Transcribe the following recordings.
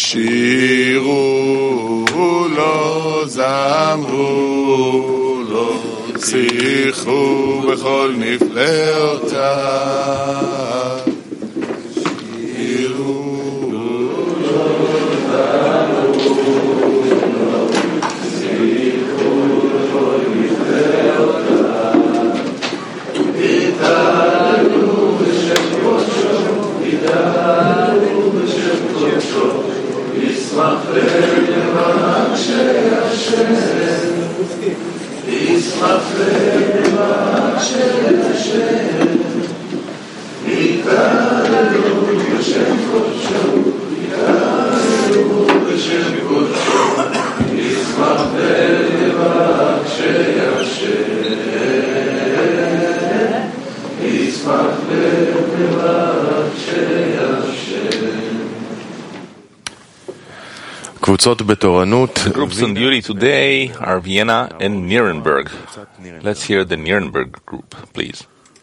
שירו לו, זמרו לו, שיחו בכל נפלאותיו. שירו לו, זמרו לו, שיחו בכל נפלאותיו. יתהללו בשם קודשו, יתהללו בשם קודשו, ישמח לב מבקשי השם, ישמח לב מבקשי השם. יתהללו בשם קודשו, יתהללו בשם קודשו, ישמח לב מבקשי השם. ישמח לב מבקשי השם. Groups on duty today are Vienna and Nuremberg. Let's hear the Nuremberg group, please.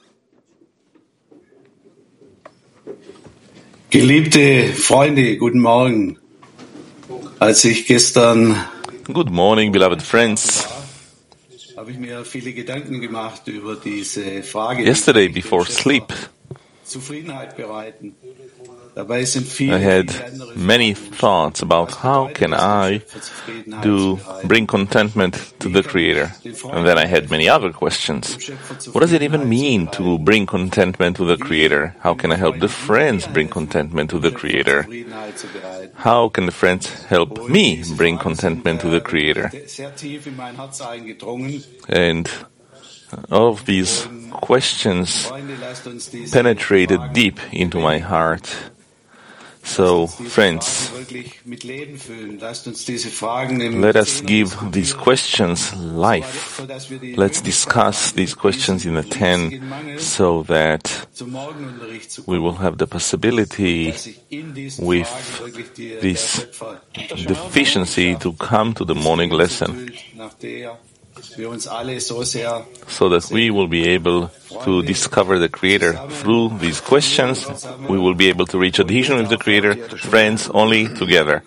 Geliebte Freunde, guten Morgen. Als ich gestern Good morning, beloved friends. habe ich mir viele Gedanken gemacht über diese Frage. Yesterday, before sleep, Zufriedenheit bereiten. Dabei sind I viele had andere many thoughts about how can I bring contentment to the Creator. And then I had many other questions. What does it even mean to bring contentment to the Creator? How can I help the friends bring contentment to the Creator? How can the friends help me bring contentment to the Creator? And all of these questions penetrated deep into my heart. So, friends, let us give these questions life. Let's discuss these questions in the 10 so that we will have the possibility with this deficiency to come to the morning lesson, so that we will be able to discover the Creator through these questions. We will be able to reach adhesion with the Creator, friends, only together.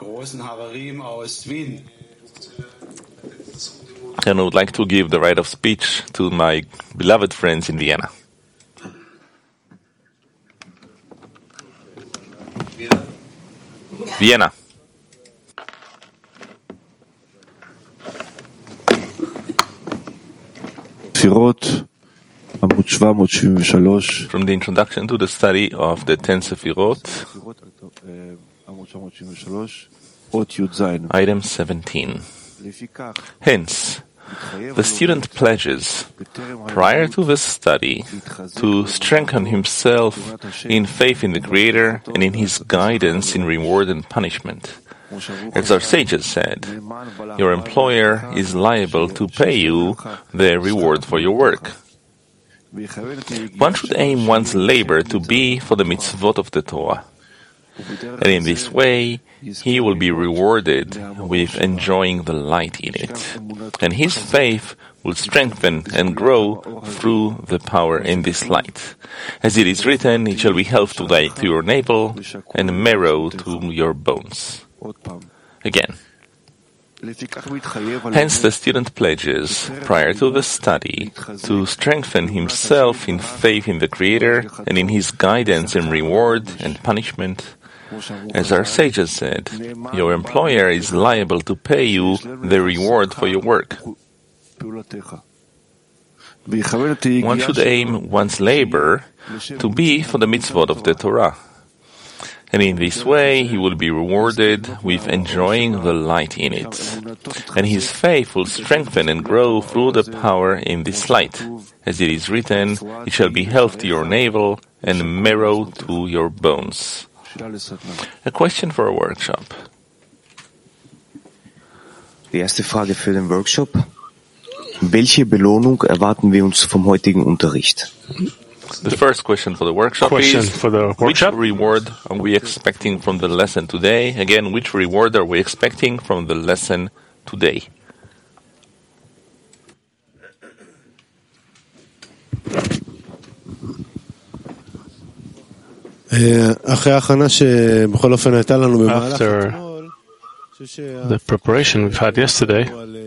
And I would like to give the right of speech to my beloved friends in Vienna. Vienna. From the introduction to the study of the 10 Sefirot, item 17. Hence, the student pledges, prior to the study, to strengthen himself in faith in the Creator and in His guidance in reward and punishment. As our sages said, your employer is liable to pay you the reward for your work. One should aim one's labor to be for the mitzvot of the Torah. And in this way, he will be rewarded with enjoying the light in it. And his faith will strengthen and grow through the power in this light. As it is written, it shall be health to your navel and marrow to your bones. Again. Hence the student pledges, prior to the study, to strengthen himself in faith in the Creator and in His guidance and reward and punishment. As our sages said, your employer is liable to pay you the reward for your work. One should aim one's labor to be for the mitzvot of the Torah. And in this way, he will be rewarded with enjoying the light in it. And his faith will strengthen and grow through the power in this light. As it is written, it shall be health to your navel and marrow to your bones. A question for a workshop. Die erste Frage für den Workshop. Welche Belohnung erwarten wir uns vom heutigen Unterricht? The first question for the workshop is, which reward are we expecting from the lesson today? Again, which reward are we expecting from the lesson today? After the preparation we've had yesterday,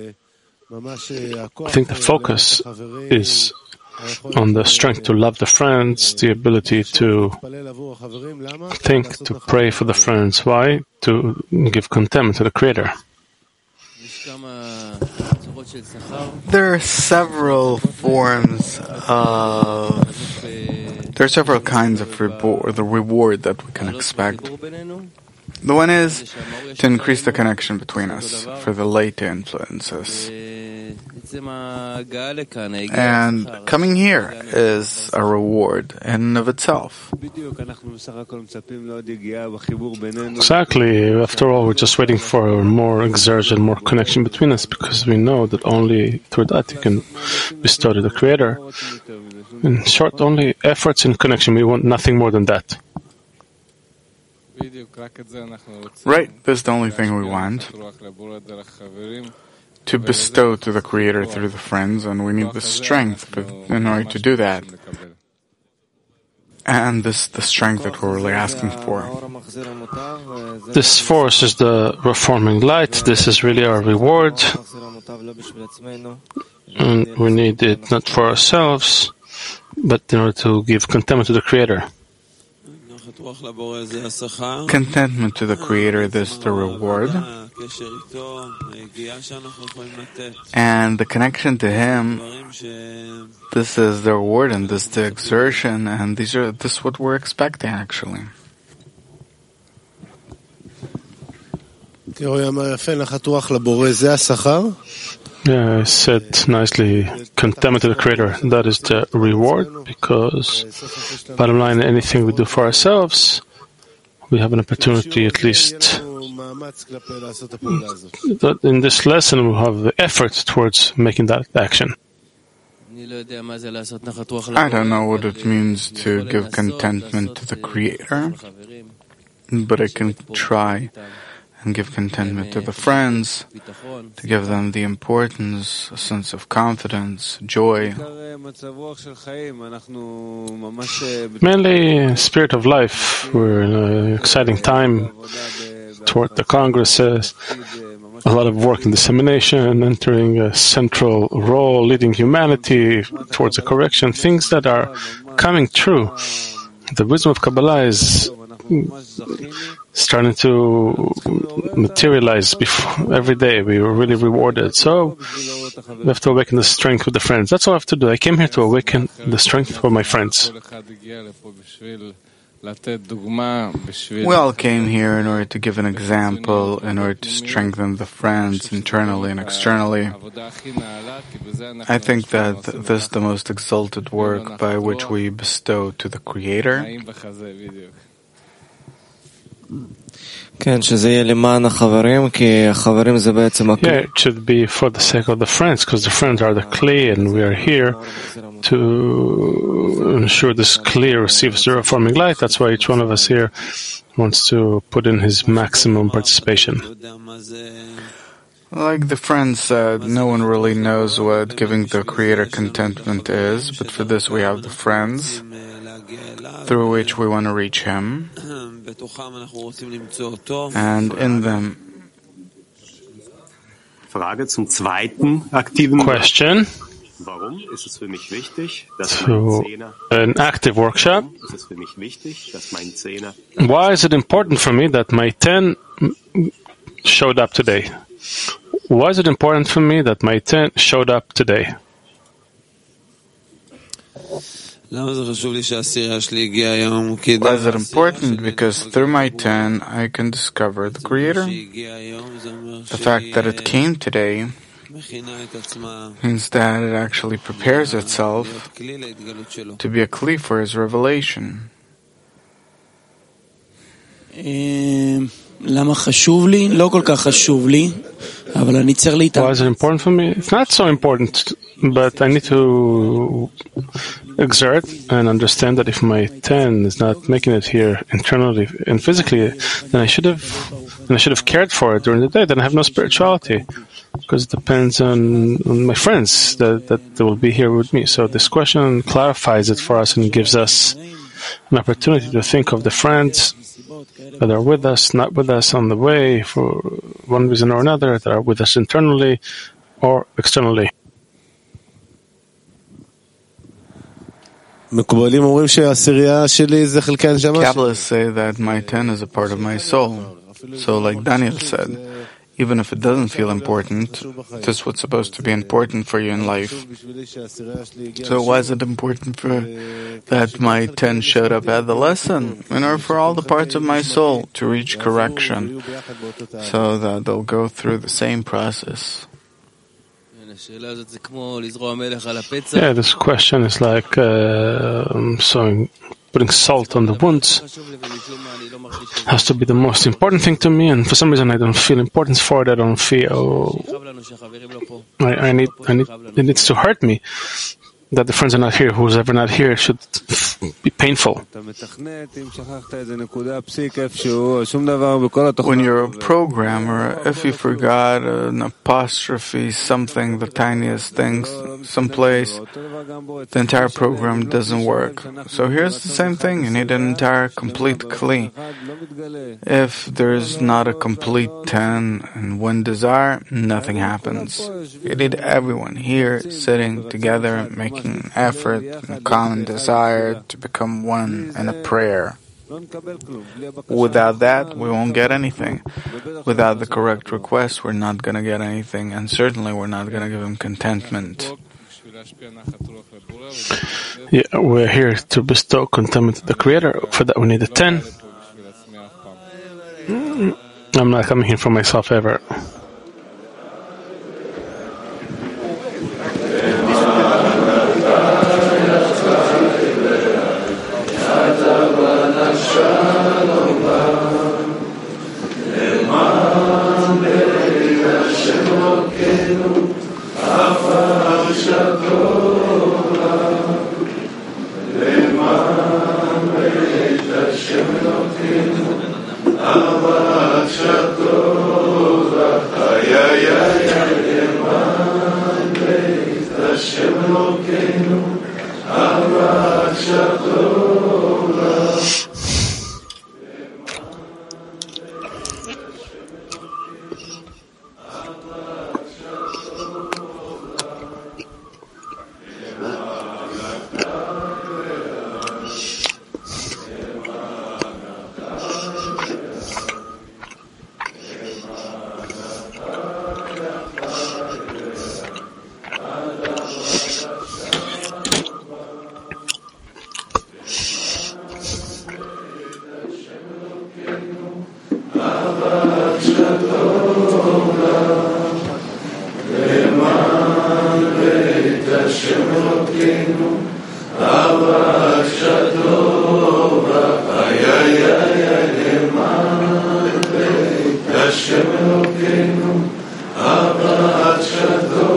I think the focus is on the strength to love the friends, the ability to think, to pray for the friends. Why? To give contentment to the Creator. There are several kinds of reward that we can expect. The one is to increase the connection between us for the later influences. And coming here is a reward in and of itself. Exactly. After all, we're just waiting for more exertion, more connection between us, because we know that only through that you can bestow to the Creator. In short, only efforts and connection. We want nothing more than that. Right, that's the only thing we want. To bestow to the Creator through the friends, and we need the strength in order to do that. And this is the strength that we're really asking for. This force is the reforming light. This is really our reward. And we need it not for ourselves, but in order to give contentment to the Creator. Contentment to the Creator, this is the reward. And the connection to Him, this is the reward, and this is the exertion, and this is what we're expecting actually. Yeah, I said nicely, contentment to the Creator. That is the reward, because bottom line, anything we do for ourselves, we have an opportunity at least. In this lesson, we'll have the effort towards making that action. I don't know what it means to give contentment to the Creator, but I can try and give contentment to the friends, to give them the importance, a sense of confidence, joy. Mainly spirit of life. We're in an exciting time toward the congresses, a lot of work in dissemination, entering a central role, leading humanity towards a correction, things that are coming true. The wisdom of Kabbalah is starting to materialize every day. We were really rewarded. So we have to awaken the strength with the friends. That's all I have to do. I came here to awaken the strength for my friends. We all came here in order to give an example, in order to strengthen the friends internally and externally. I think that this is the most exalted work by which we bestow to the Creator. Yeah, it should be for the sake of the friends, because the friends are the clay, and we are here to ensure this clay receives the reforming light. That's why each one of us here wants to put in his maximum participation. Like the friend said, no one really knows what giving the Creator contentment is, but for this we have the friends, through which we want to reach Him, and in them. Question. To an active workshop. Why is it important for me that my 10 showed up today? Why is it important for me that my 10 showed up today? Why is it important? Because through my 10, I can discover the Creator. The fact that it came today means that it actually prepares itself to be a kli for His revelation. Why is it important for me? It's not so important, but I need to exert and understand that if my 10 is not making it here internally and physically, then I should have cared for it during the day. Then I have no spirituality, because it depends on my friends that they will be here with me. So this question clarifies it for us and gives us an opportunity to think of the friends that are with us, not with us, on the way, one reason or another, that are with us internally or externally. Kabbalists say that my 10 is a part of my soul. So like Daniel said, even if it doesn't feel important, this is what's supposed to be important for you in life. So why is it important that my 10 showed up at the lesson? In order for all the parts of my soul to reach correction, so that they'll go through the same process. Yeah, this question is like putting salt on the wounds. Has to be the most important thing to me, and for some reason I don't feel importance for it. I don't feel it needs to hurt me that the friends are not here. Who's ever not here should be painful. When you're a programmer, if you forgot an apostrophe, something, the tiniest thing, someplace, the entire program doesn't work. So here's the same thing. You need an entire complete kli. If there's not a complete 10 and one desire, nothing happens. You need everyone here sitting together, making an effort, a common desire to become one in a prayer. Without that, we won't get anything. Without the correct request, we're not going to get anything, and certainly we're not going to give him contentment. Yeah, we're here to bestow contentment to the Creator. For that, we need a 10. I'm not coming here for myself ever. Hashem Elokeinu, Abba Shadol.